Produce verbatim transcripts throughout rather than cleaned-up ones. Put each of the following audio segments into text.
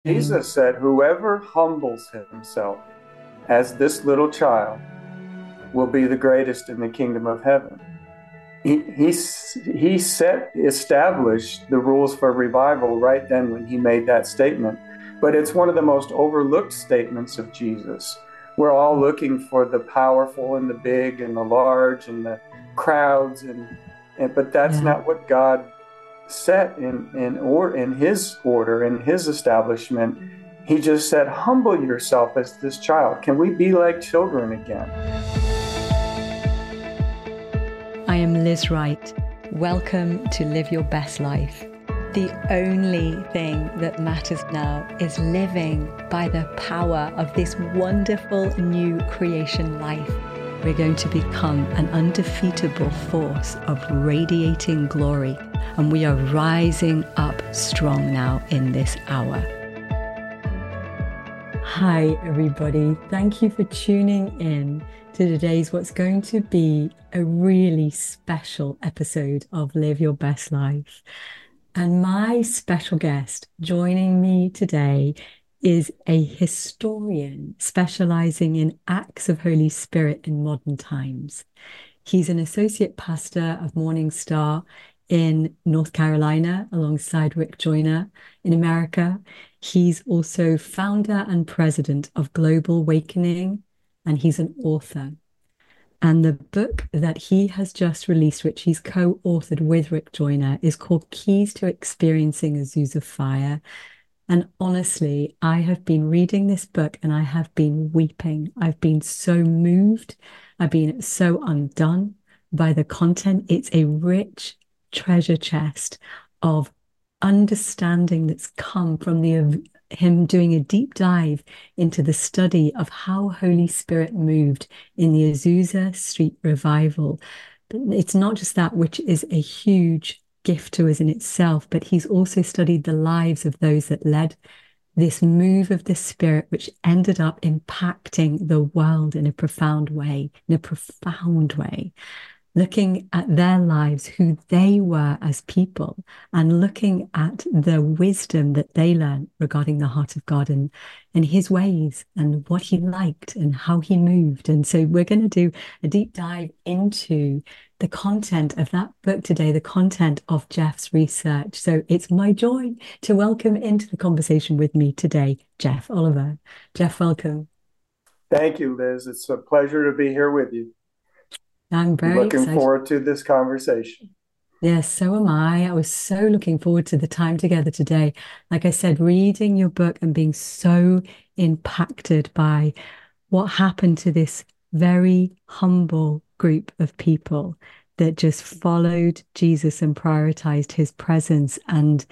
Amen. Jesus said, whoever humbles himself as this little child will be the greatest in the kingdom of heaven. He, he, he set, established the rules for revival right then when he made that statement. But it's one of the most overlooked statements of Jesus. We're all looking for the powerful and the big and the large and the crowds, and, and but that's Yeah. not what God set in in or in his order, in his establishment. He just said, humble yourself as this child. Can we be like children again? I am Liz Wright. Welcome to Live Your Best Life. The only thing that matters now is living by the power of this wonderful new creation life. We're going to become an undefeatable force of radiating glory, and we are rising up strong now in this hour. Hi, everybody. Thank you for tuning in to today's what's going to be a really special episode of Live Your Best Life. And my special guest joining me today is a historian specializing in acts of Holy Spirit in modern times. He's an associate pastor of Morning Star in North Carolina alongside Rick Joyner in America. He's also founder and president of Global Awakening, and he's an author. And the book that he has just released, which he's co-authored with Rick Joyner, is called Keys to Experiencing Azusa Fire. And honestly, I have been reading this book and I have been weeping. I've been so moved. I've been so undone by the content. It's a rich treasure chest of understanding that's come from the him doing a deep dive into the study of how Holy Spirit moved in the Azusa Street revival. But it's not just that, which is a huge gift to us in itself, but he's also studied the lives of those that led this move of the Spirit, which ended up impacting the world in a profound way, in a profound way. Looking at their lives, who they were as people, and looking at the wisdom that they learned regarding the heart of God and, and his ways and what he liked and how he moved. And so we're going to do a deep dive into the content of that book today, the content of Jeff's research. So it's my joy to welcome into the conversation with me today, Jeff Oliver. Jeff, welcome. Thank you, Liz. It's a pleasure to be here with you. I'm very Looking excited. forward to this conversation. Yes, so am I. I was so looking forward to the time together today. Like I said, reading your book and being so impacted by what happened to this very humble group of people that just followed Jesus and prioritized his presence, and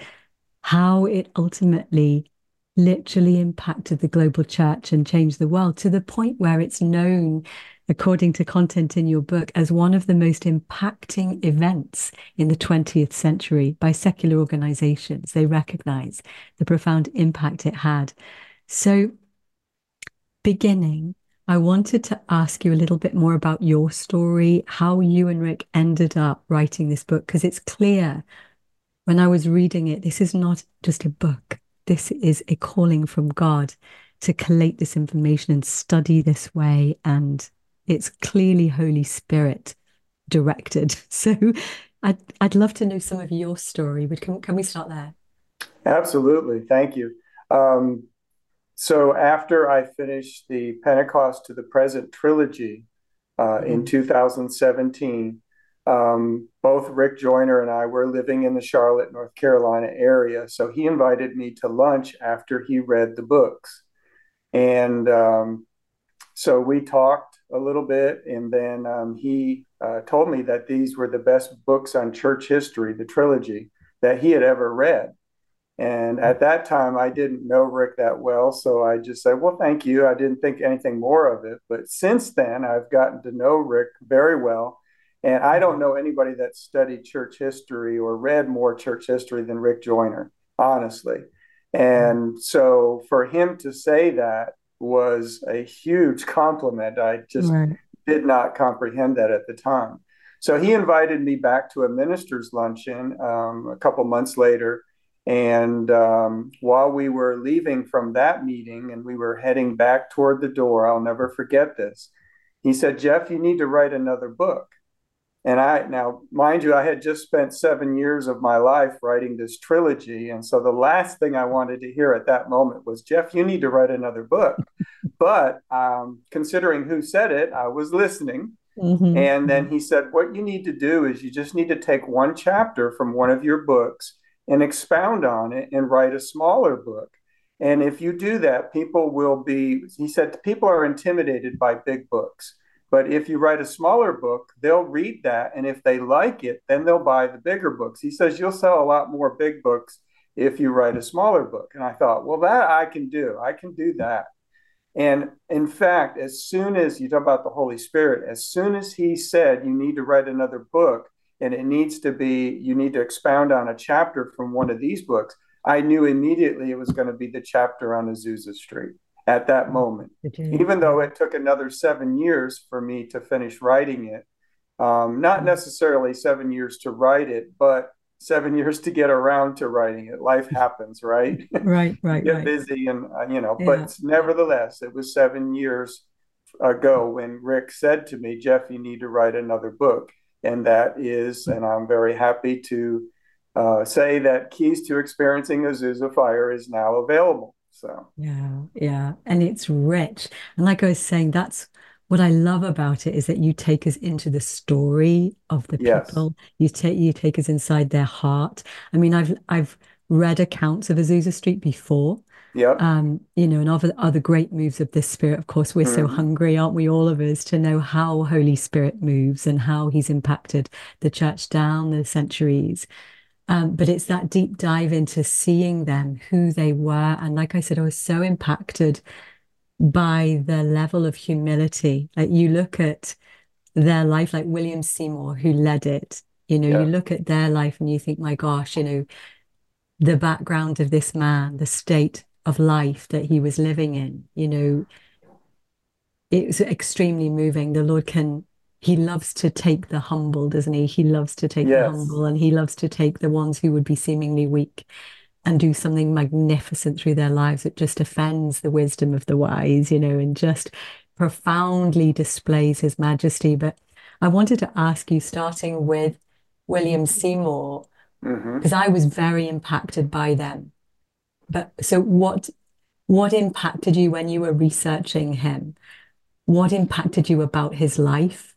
how it ultimately literally impacted the global church and changed the world to the point where it's known, according to content in your book, as one of the most impacting events in the twentieth century by secular organizations. They recognize the profound impact it had. So, beginning, I wanted to ask you a little bit more about your story, how you and Rick ended up writing this book, because it's clear when I was reading it, this is not just a book. This is a calling from God to collate this information and study this way. And it's clearly Holy Spirit directed. So I'd, I'd love to know some of your story, but can, can we start there? Absolutely. Thank you. Um, so after I finished the Pentecost to the Present trilogy uh, in Mhm. two thousand seventeen, um, both Rick Joyner and I were living in the Charlotte, North Carolina area. So he invited me to lunch after he read the books. And um, so we talked a little bit, and then um, he uh, told me that these were the best books on church history, the trilogy, that he had ever read. And at that time, I didn't know Rick that well. So I just said, well, thank you. I didn't think anything more of it. But since then, I've gotten to know Rick very well. And I don't know anybody that studied church history or read more church history than Rick Joyner, honestly. And so for him to say that was a huge compliment. I just Right. did not comprehend that at the time. So he invited me back to a minister's luncheon um, a couple months later, And um, while we were leaving from that meeting and we were heading back toward the door, I'll never forget this. He said, Jeff, you need to write another book. And I, now, mind you, I had just spent seven years of my life writing this trilogy. And so the last thing I wanted to hear at that moment was, Jeff, you need to write another book. But um, considering who said it, I was listening. And then Hmm. he said, what you need to do is you just need to take one chapter from one of your books and expound on it and write a smaller book. And if you do that, people will be, he said, people are intimidated by big books. But if you write a smaller book, they'll read that. And if they like it, then they'll buy the bigger books. He says, you'll sell a lot more big books if you write a smaller book. And I thought, well, that I can do. I can do that. And in fact, as soon as you talk about the Holy Spirit, as soon as he said you need to write another book and it needs to be, you need to expound on a chapter from one of these books, I knew immediately it was going to be the chapter on Azusa Street at that moment. Did you? Even Yeah. though it took another seven years for me to finish writing it, um, not necessarily seven years to write it, but seven years to get around to writing it. Life happens, right? Right, You right, get right. busy and, uh, you know, Yeah. but nevertheless, it was seven years ago when Rick said to me, Jeff, you need to write another book. And that is, and I'm very happy to uh, say that Keys to Experiencing Azusa Fire is now available. So, Yeah, yeah. And it's rich. And like I was saying, that's what I love about it is that you take us into the story of the yes. people. You take you take us inside their heart. I mean, I've I've read accounts of Azusa Street before. Yep. Um, you know, and other other great moves of this spirit. Of course, we're so Mm-hmm. hungry, aren't we, all of us, to know how Holy Spirit moves and how he's impacted the church down the centuries. Um, but it's that deep dive into seeing them, who they were. And like I said, I was so impacted by the level of humility. Like you look at their life, like William Seymour, who led it, you know, you Yeah. look at their life and you think, my gosh, you know, the background of this man, the state of life that he was living in, you know, it's extremely moving. The Lord can, he loves to take the humble, doesn't he? He loves to take the Yes. humble and he loves to take the ones who would be seemingly weak and do something magnificent through their lives. It just offends the wisdom of the wise, you know, and just profoundly displays his majesty. But I wanted to ask you, starting with William Seymour, Mm-hmm. because I was very impacted by them. But so what what impacted you when you were researching him? What impacted you about his life?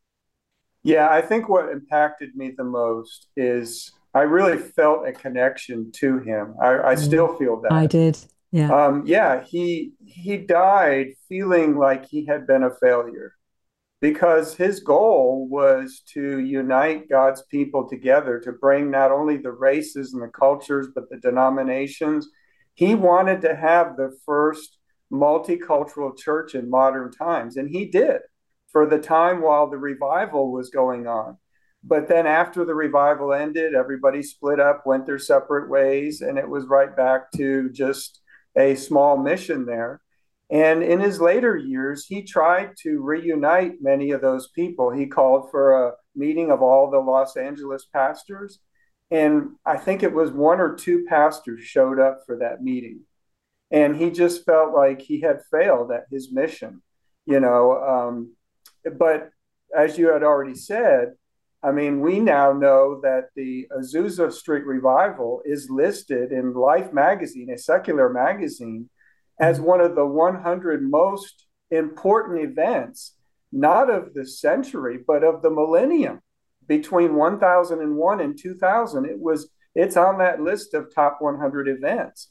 Yeah, I think what impacted me the most is I really felt a connection to him. I, I Mm. still feel I that. did. Yeah. Um, yeah, he he died feeling like he had been a failure because his goal was to unite God's people together to bring not only the races and the cultures, but the denominations. He wanted to have the first multicultural church in modern times, and he did for the time while the revival was going on. But then after the revival ended, everybody split up, went their separate ways, and it was right back to just a small mission there. And in his later years, he tried to reunite many of those people. He called for a meeting of all the Los Angeles pastors. And I think it was one or two pastors showed up for that meeting. And he just felt like he had failed at his mission, you know. Um, but as you had already said, I mean, we now know that the Azusa Street Revival is listed in Life magazine, a secular magazine, as Mm. one of the one hundred most important events, not of the century, but of the millennium between one thousand one and two thousand. It was, it's on that list of top one hundred events.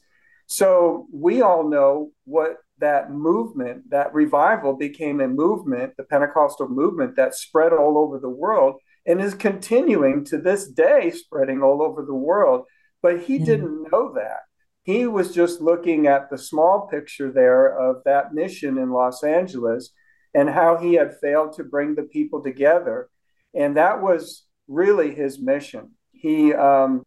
So we all know what that movement, that revival became a movement, the Pentecostal movement that spread all over the world and is continuing to this day, spreading all over the world. But he Yeah. didn't know that. He was just looking at the small picture there of that mission in Los Angeles and how he had failed to bring the people together. And that was really his mission. He, um,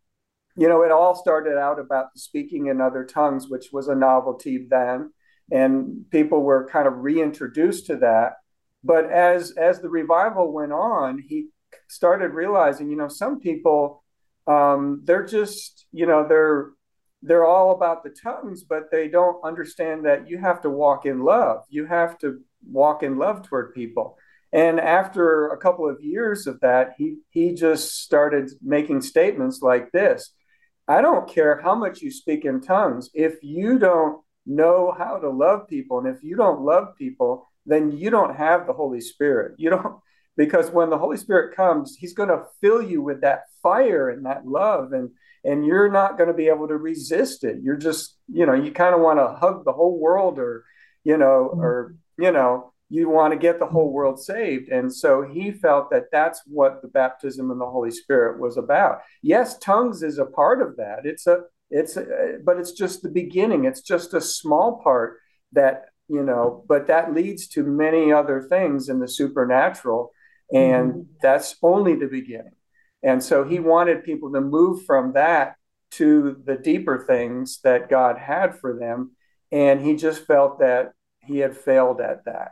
you know, it all started out about the speaking in other tongues, which was a novelty then, and people were kind of reintroduced to that. But as as the revival went on, he started realizing, you know, some people um, they're just, you know, they're they're all about the tongues, but they don't understand that you have to walk in love. You have to walk in love toward people. And after a couple of years of that, he he just started making statements like this. I don't care how much you speak in tongues. If you don't know how to love people, and if you don't love people, then you don't have the Holy Spirit. You don't, because when the Holy Spirit comes, He's going to fill you with that fire and that love, and and you're not going to be able to resist it. You're just, you know, you kind of want to hug the whole world, or, you know, or you know, you want to get the whole world saved. And so he felt that that's what the baptism in the Holy Spirit was about. Yes, tongues is a part of that. It's a, it's, a, but it's just the beginning. It's just a small part that, you know, but that leads to many other things in the supernatural. And Mm-hmm. that's only the beginning. And so he wanted people to move from that to the deeper things that God had for them. And he just felt that he had failed at that.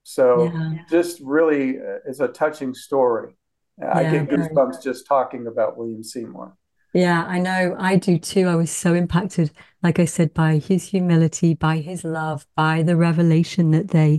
So Yeah, just really uh, is a touching story. I yeah, get very. goosebumps just talking about William Seymour. Yeah, I know. I do too. I was so impacted, like I said, by his humility, by his love, by the revelation that they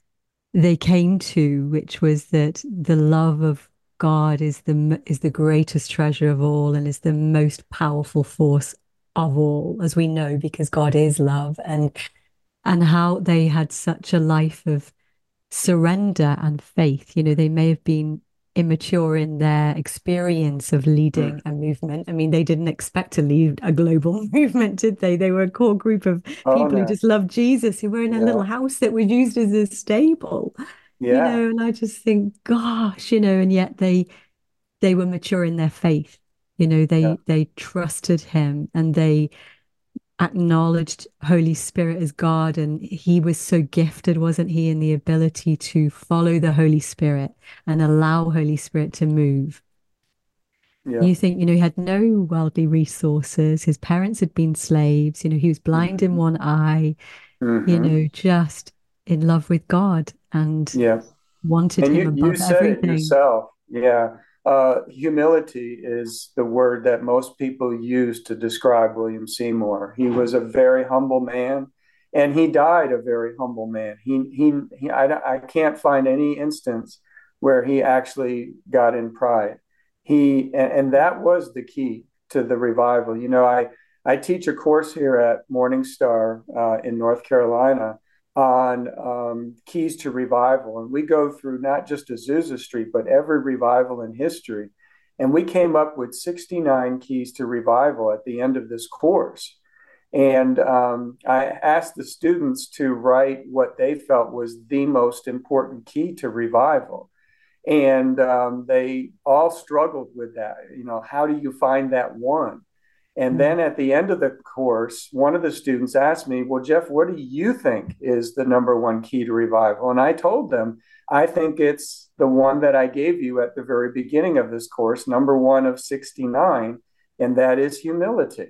they came to, which was that the love of God is the m- is the greatest treasure of all and is the most powerful force of all, as we know, because God is love, and and how they had such a life of surrender and faith. You know, they may have been immature in their experience of Mm. leading a movement. I mean, they didn't expect to lead a global movement, did they? They were a core group of Oh people who no. just loved Jesus, who were in a little Yeah. house that was used as a stable, you Yeah. know, and I just think, gosh, you know, and yet they they were mature in their faith. You know, Yeah. they they trusted him and they acknowledged Holy Spirit as God, and he was so gifted, wasn't he, in the ability to follow the Holy Spirit and allow Holy Spirit to move. Yeah. You think, you know, he had no worldly resources. His parents had been slaves. You know, he was blind in Mm-hmm. one eye, you Mm-hmm. know, just in love with God and Yeah. wanted And him you you above said it everything. yourself. Yeah. Uh, humility is the word that most people use to describe William Seymour. He was a very humble man, and he died a very humble man. He he, he I, I can't find any instance where he actually got in pride. He and, and that was the key to the revival. You know, I I teach a course here at Morning Star uh, in North Carolina on um, keys to revival. And we go through not just Azusa Street, but every revival in history. And we came up with sixty-nine keys to revival at the end of this course. And um, I asked the students to write what they felt was the most important key to revival. And um, they all struggled with that. You know, how do you find that one? And Mm. then at the end of the course, one of the students asked me, well, Jeff, what do you think is the number one key to revival? And I told them, I think it's the one that I gave you at the very beginning of this course, number one of sixty-nine, and that is humility.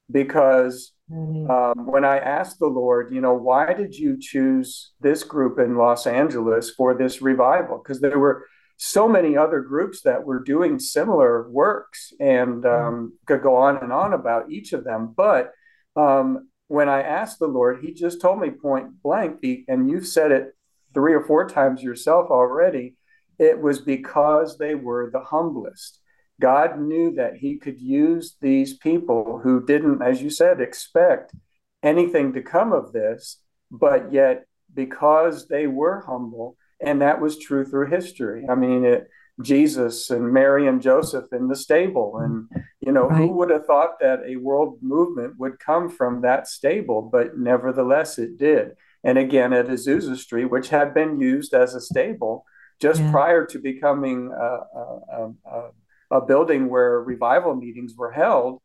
Because Really. um, when I asked the Lord, you know, why did you choose this group in Los Angeles for this revival? Because there were so many other groups that were doing similar works, and Mm. um, could go on and on about each of them. But um, when I asked the Lord, He just told me point blank, and you've said it three or four times yourself already, it was because they were the humblest. God knew that He could use these people who didn't, as you said, expect anything to come of this, but yet because they were humble, and that was true through history. I mean, it, Jesus and Mary and Joseph in the stable, and you know, who Right. would have thought that a world movement would come from that stable? But nevertheless, it did. And again, at Azusa Street, which had been used as a stable just Yeah. prior to becoming a, a, a, a building where revival meetings were held,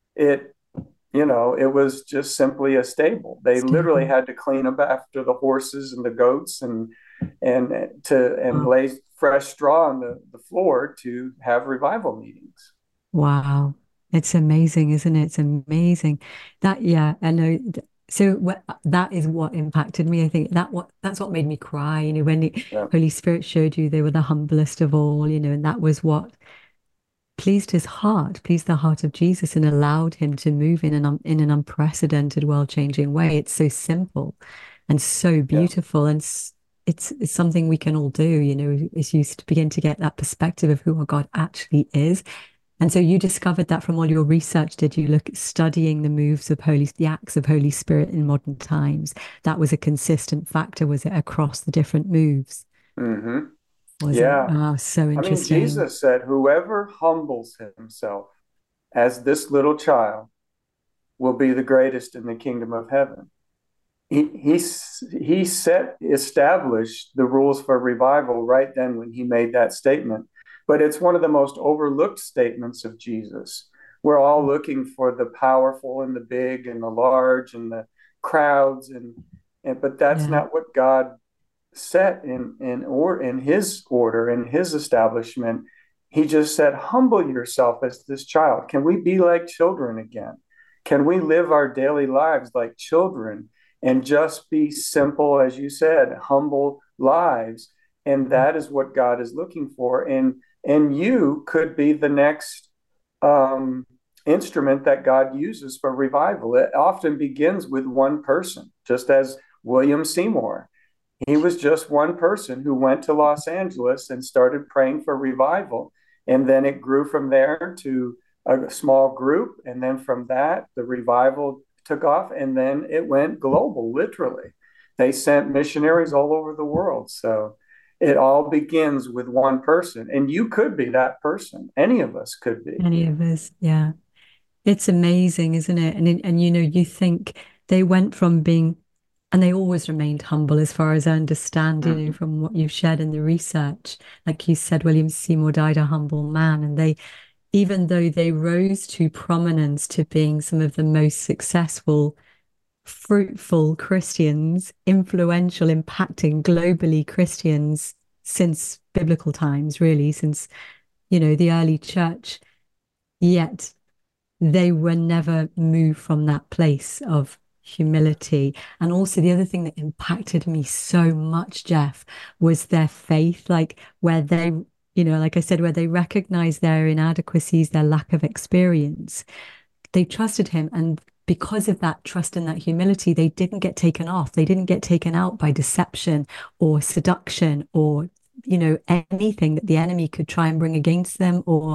it you know it was just simply a stable. They literally Stable. had to clean up after the horses and the goats, and and to and Wow. lay fresh straw on the, the floor to have revival meetings. Wow. It's amazing, isn't it? It's amazing. That, yeah, I know. So what, that is what impacted me. I think that what that's what made me cry, you know, when the Yeah. Holy Spirit showed you they were the humblest of all, you know, and that was what pleased his heart, pleased the heart of Jesus, and allowed him to move in an um, in an unprecedented, world-changing way. It's so simple and so Yeah. beautiful, and s- it's it's something we can all do, you know, as you to begin to get that perspective of who our God actually is. And so you discovered that from all your research, did you look at studying the moves of Holy, the acts of Holy Spirit in modern times? That was a consistent factor, was it, across the different moves? hmm Was it? Yeah. Oh, so I mean, interesting. Jesus said, whoever humbles himself as this little child will be the greatest in the kingdom of heaven. He, he, he set, established the rules for revival right then when he made that statement. But it's one of the most overlooked statements of Jesus. We're all looking for the powerful and the big and the large and the crowds, and, and but that's Yeah. not what God set in in or in his order, in his establishment. He just said, humble yourself as this child. Can we be like children again? Can we live our daily lives like children and just be simple, as you said, humble lives? And that is what God is looking for. And and you could be the next um, instrument that God uses for revival. It often begins with one person, just as William Seymour. He was just one person who went to Los Angeles and started praying for revival. And then it grew from there to a small group. And then from that, the revival took off, and then it went global, literally. They sent missionaries all over the world. So it all begins with one person. And you could be that person. Any of us could be. Any of us. Yeah. It's amazing, isn't it? And and you know, you think they went from being, and they always remained humble, as far as I understand, you know, Mhm. from what you've shared in the research. Like you said, William Seymour died a humble man, and they, even though they rose to prominence, to being some of the most successful, fruitful Christians, influential, impacting globally Christians since biblical times, really, since, you know, the early church, yet they were never moved from that place of humility. And also, the other thing that impacted me so much, Jeff, was their faith, like where they, you know, like I said, where they recognized their inadequacies, their lack of experience. They trusted him. And because of that trust and that humility, they didn't get taken off. They didn't get taken out by deception or seduction or, you know, anything that the enemy could try and bring against them, or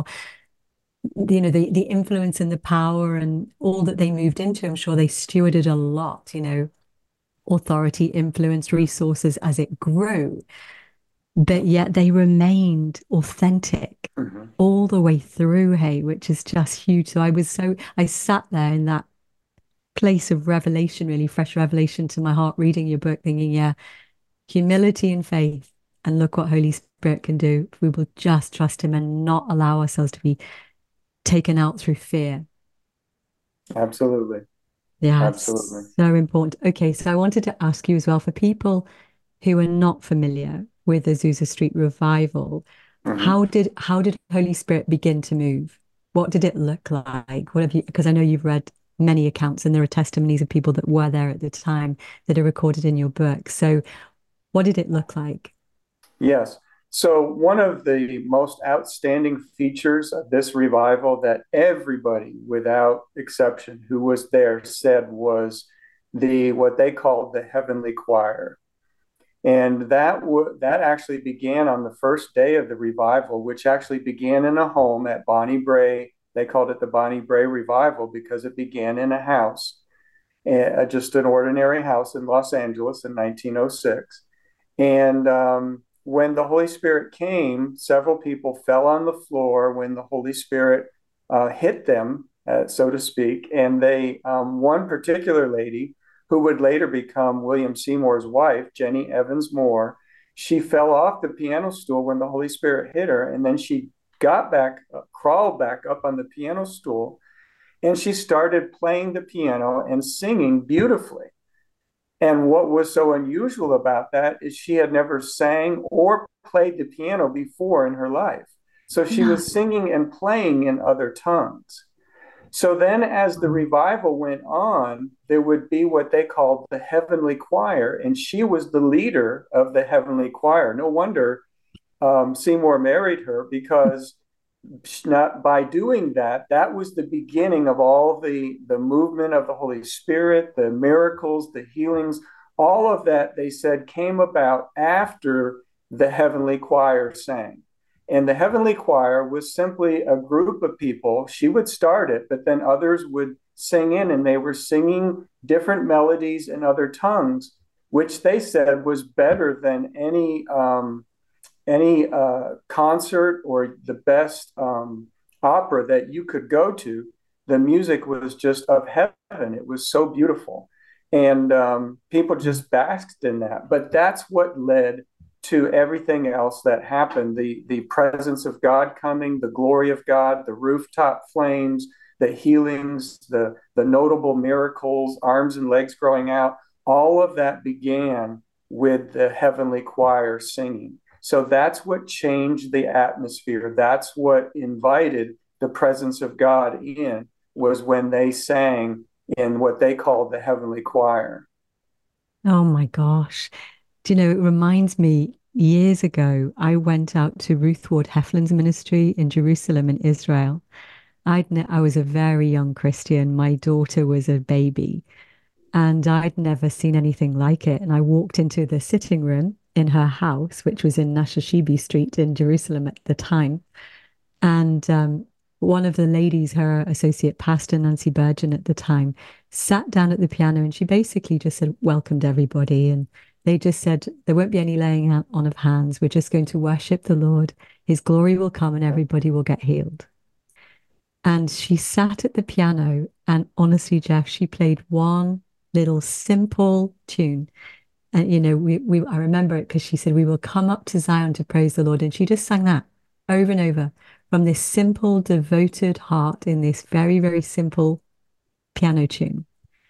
you know, the the influence and the power and all that they moved into. I'm sure they stewarded a lot, you know, authority, influence, resources as it grew, but yet they remained authentic Mhm. all the way through, hey, which is just huge. So I was so I sat there in that place of revelation, really fresh revelation to my heart, reading your book, thinking, yeah, humility and faith. And look what Holy Spirit can do if we will just trust him and not allow ourselves to be taken out through fear. Absolutely. Yeah, Absolutely. it's so important. Okay, so I wanted to ask you as well, for people who are not familiar with the Azusa Street revival, Mhm. how did how did Holy Spirit begin to move? What did it look like? What have you, because I know you've read many accounts and there are testimonies of people that were there at the time that are recorded in your book. So what did it look like? Yes. So, one of the most outstanding features of this revival that everybody, without exception, who was there said was the what they called the heavenly choir. And that w- that actually began on the first day of the revival, which actually began in a home at Bonnie Bray. They called it the Bonnie Bray Revival because it began in a house, uh, just an ordinary house in Los Angeles in nineteen oh six. And um, when the Holy Spirit came, several people fell on the floor when the Holy Spirit uh, hit them, uh, so to speak. And they, um, one particular lady who would later become William Seymour's wife, Jenny Evans Moore, she fell off the piano stool when the Holy Spirit hit her. And then she got back, uh, crawled back up on the piano stool, and she started playing the piano and singing beautifully. And what was so unusual about that is she had never sang or played the piano before in her life. So she Yeah. was singing and playing in other tongues. So then, as the revival went on, there would be what they called the heavenly choir, and she was the leader of the heavenly choir. No wonder um, Seymour married her, because not by doing that, that was the beginning of all the the movement of the Holy Spirit, the miracles, the healings, all of that, they said, came about after the heavenly choir sang. And the heavenly choir was simply a group of people. She would start it, but then others would sing in, and they were singing different melodies in other tongues, which they said was better than any um, any uh, concert or the best um, opera that you could go to. The music was just of heaven. It was so beautiful. And um, people just basked in that. But that's what led to everything else that happened, the, the presence of God coming, the glory of God, the rooftop flames, the healings, the, the notable miracles, arms and legs growing out. All of that began with the heavenly choir singing. So that's what changed the atmosphere. That's what invited the presence of God in, was when they sang in what they called the heavenly choir. Oh my gosh. Do you know, it reminds me years ago, I went out to Ruth Ward Heflin's ministry in Jerusalem in Israel. I'd ne I was a very young Christian. My daughter was a baby, and I'd never seen anything like it. And I walked into the sitting room in her house, which was in Nashashibi Street in Jerusalem at the time. And um, one of the ladies, her associate pastor, Nancy Burgeon at the time, sat down at the piano and she basically just said, welcomed everybody. And they just said, there won't be any laying on of hands. We're just going to worship the Lord. His glory will come and everybody will get healed. And she sat at the piano, and honestly, Jeff, she played one little simple tune. And you know, we, we I remember it because she said, we will come up to Zion to praise the Lord. And she just sang that over and over from this simple, devoted heart in this very, very simple piano tune.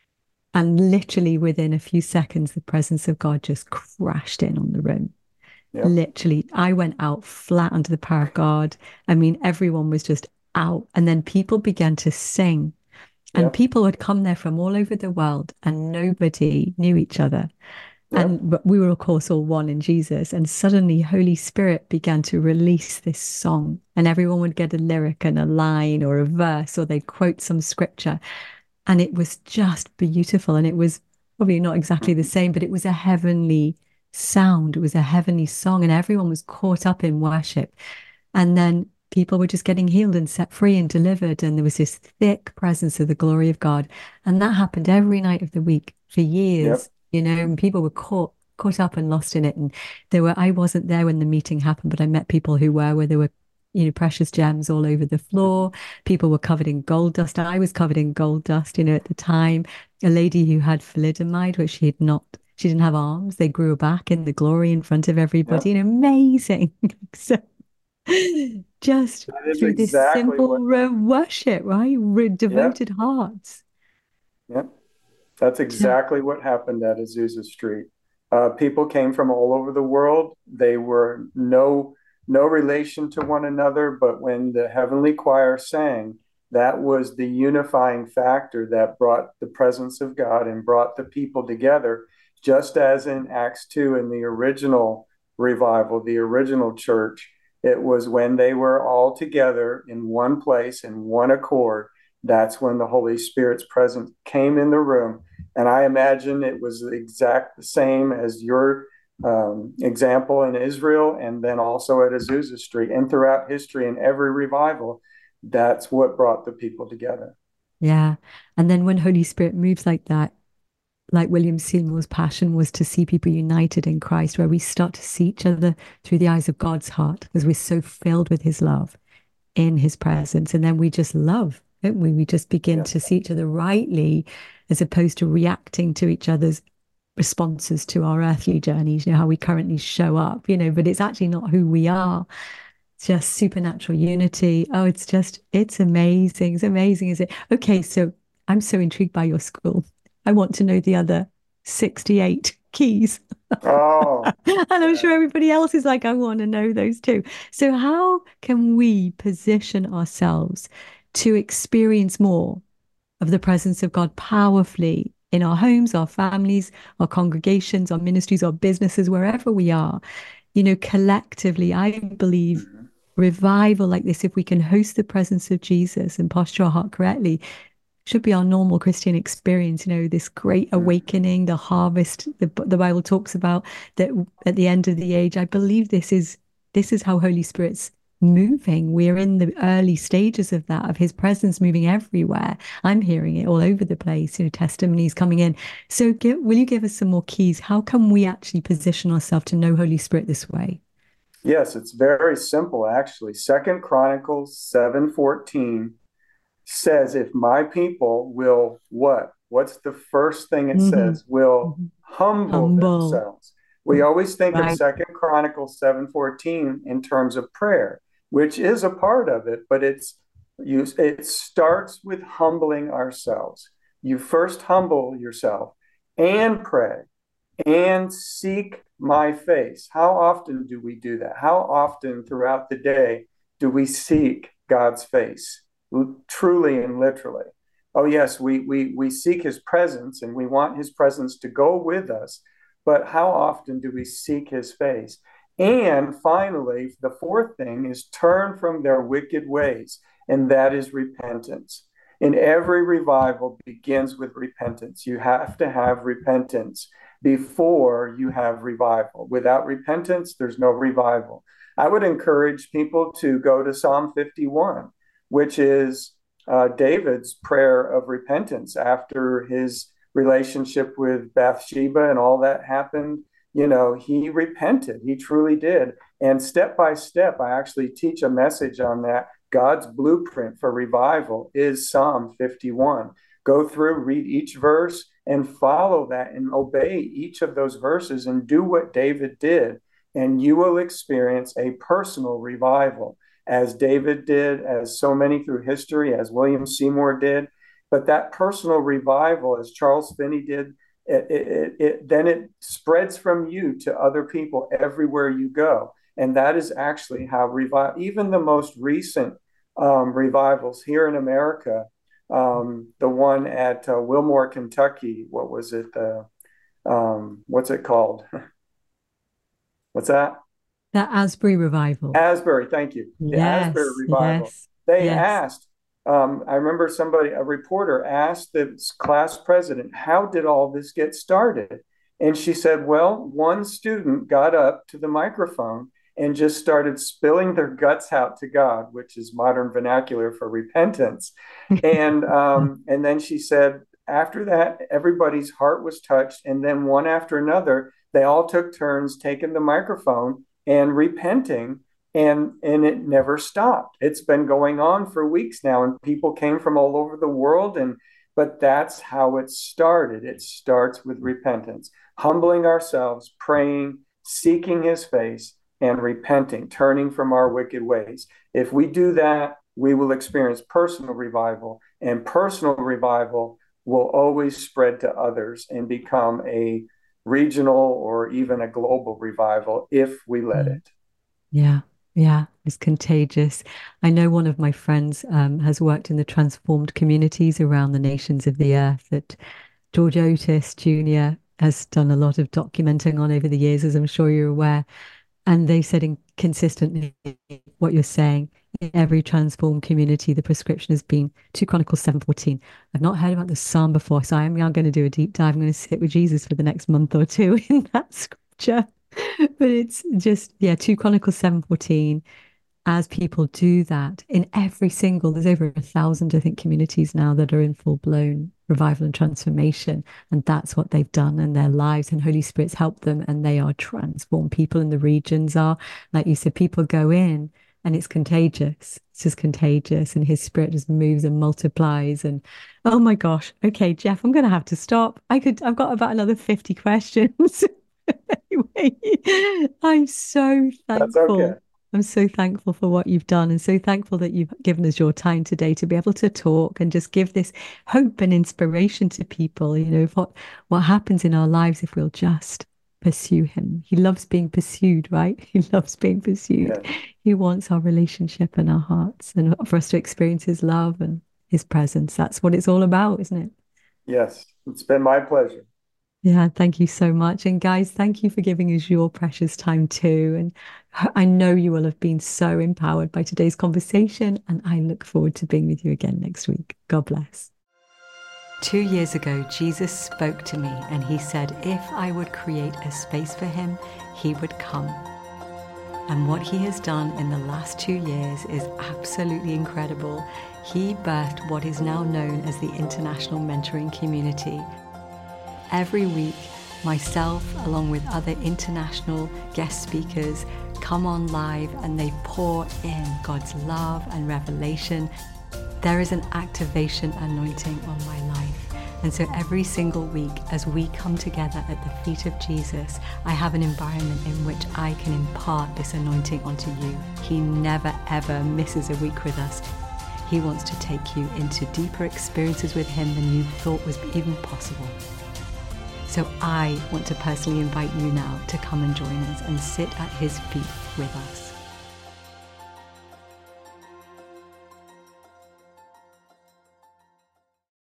And literally within a few seconds, the presence of God just crashed in on the room. Yep. Literally, I went out flat under the power of God. I mean, everyone was just out. And then people began to sing. And yep. people had come there from all over the world, and nobody knew each other. Yep. And but we were, of course, all one in Jesus. And suddenly, Holy Spirit began to release this song, and everyone would get a lyric and a line or a verse, or they'd quote some scripture. And it was just beautiful. And it was probably not exactly the same, but it was a heavenly sound. It was a heavenly song, and everyone was caught up in worship. And then people were just getting healed and set free and delivered. And there was this thick presence of the glory of God. And that happened every night of the week for years, yep. you know, and people were caught caught up and lost in it. And there were, I wasn't there when the meeting happened, but I met people who were, where there were, you know, precious gems all over the floor. People were covered in gold dust. I was covered in gold dust, you know, at the time. A lady who had thalidomide, which she had not, she didn't have arms. They grew back in the glory in front of everybody. Yep. And amazing. So just through exactly this simple what... worship, right? Devoted yep. hearts. Yep. That's exactly what happened at Azusa Street. Uh, people came from all over the world. They were no no relation to one another, but when the heavenly choir sang, that was the unifying factor that brought the presence of God and brought the people together, just as in Acts two in the original revival, the original church. It was when they were all together in one place in one accord. That's when the Holy Spirit's presence came in the room. And I imagine it was exact the same as your um, example in Israel, and then also at Azusa Street, and throughout history in every revival. That's what brought the people together. Yeah. And then when Holy Spirit moves like that, like William Seymour's passion was to see people united in Christ, where we start to see each other through the eyes of God's heart, because we're so filled with his love in his presence. And then we just love, don't we? We just begin yeah. to see each other rightly, as opposed to reacting to each other's responses to our earthly journeys, you know, how we currently show up, you know, but it's actually not who we are. It's just supernatural unity. Oh, it's just, it's amazing. It's amazing, is it? Okay, so I'm so intrigued by your school. I want to know the other sixty-eight keys. Oh. And I'm sure everybody else is like, I want to know those too. So how can we position ourselves to experience more of the presence of God powerfully in our homes, our families, our congregations, our ministries, our businesses, wherever we are? You know, collectively, I believe revival like this, if we can host the presence of Jesus and posture our heart correctly, should be our normal Christian experience. You know, this great awakening, the harvest, the, the Bible talks about that at the end of the age. I believe this is this is how Holy Spirit's moving. We're in the early stages of that, of his presence moving everywhere. I'm hearing it all over the place, you know, testimonies coming in. So give, will you give us some more keys? How can we actually position ourselves to know Holy Spirit this way? Yes, it's very simple actually. Second Chronicles seven fourteen says, if my people will what? What's the first thing it Mhm. says? Will Mhm. humble Humble, themselves. We always think of right? Second Chronicles seven fourteen in terms of prayer, which is a part of it, but it's you it starts with humbling ourselves. You first humble yourself and pray and seek my face. How often do we do that? How often throughout the day do we seek God's face, truly and literally? Oh, yes, we, we, we seek his presence and we want his presence to go with us. But how often do we seek his face? And finally, the fourth thing is turn from their wicked ways, and that is repentance. In every revival begins with repentance. You have to have repentance before you have revival. Without repentance, there's no revival. I would encourage people to go to Psalm fifty-one, which is uh, David's prayer of repentance after his relationship with Bathsheba and all that happened. You know, he repented. He truly did. And step by step, I actually teach a message on that. God's blueprint for revival is Psalm fifty-one. Go through, read each verse, and follow that and obey each of those verses and do what David did. And you will experience a personal revival, as David did, as so many through history, as William Seymour did. But that personal revival, as Charles Finney did, it, it, it, then it spreads from you to other people everywhere you go. And that is actually how revival, even the most recent um, revivals here in America, um, the one at uh, Wilmore, Kentucky, what was it? Uh, um, what's it called? What's that? That Asbury revival. Asbury, thank you. The Asbury Yes, revival. yes, They yes. asked, um, I remember somebody, a reporter asked the class president, how did all this get started? And she said, well, one student got up to the microphone and just started spilling their guts out to God, which is modern vernacular for repentance. And um, and then she said, after that, everybody's heart was touched. And then one after another, they all took turns taking the microphone and repenting, and and it never stopped. It's been going on for weeks now, and people came from all over the world. And but that's how it started. It starts with repentance, humbling ourselves, praying, seeking his face, and repenting, turning from our wicked ways. If we do that, we will experience personal revival, and personal revival will always spread to others and become a regional or even a global revival if we let Mm. it. Yeah, yeah, it's contagious. I know one of my friends um, has worked in the transformed communities around the nations of the earth that George Otis Junior has done a lot of documenting on over the years, as I'm sure you're aware. And they said in consistently what you're saying. In every transformed community, the prescription has been two Chronicles seven fourteen. I've not heard about the psalm before, so I am now going to do a deep dive. I'm going to sit with Jesus for the next month or two in that scripture. But it's just, yeah, two Chronicles seven fourteen. As people do that in every single, there's over a thousand, I think, communities now that are in full blown revival and transformation. And that's what they've done in their lives. And Holy Spirit's helped them and they are transformed. People in the regions are, like you said, people go in and it's contagious. It's just contagious. And his spirit just moves and multiplies. And oh my gosh. Okay, Jeff, I'm going to have to stop. I could, I've got about another fifty questions. Anyway, I'm so That's okay. thankful. I'm so thankful for what you've done and so thankful that you've given us your time today to be able to talk and just give this hope and inspiration to people, you know, of what what happens in our lives if we'll just pursue him. He loves being pursued, right? He loves being pursued. Yeah. He wants our relationship and our hearts and for us to experience his love and his presence. That's what it's all about, isn't it? Yes. It's been my pleasure. Yeah, thank you so much. And guys, thank you for giving us your precious time too. And I know you will have been so empowered by today's conversation, and I look forward to being with you again next week. God bless. Two years ago, Jesus spoke to me and he said, if I would create a space for him, he would come. And what he has done in the last two years is absolutely incredible. He birthed what is now known as the International Mentoring Community. Every week, myself, along with other international guest speakers, come on live and they pour in God's love and revelation. There is an activation anointing on my life. And so every single week, as we come together at the feet of Jesus, I have an environment in which I can impart this anointing onto you. He never, ever misses a week with us. He wants to take you into deeper experiences with him than you thought was even possible. So I want to personally invite you now to come and join us and sit at his feet with us.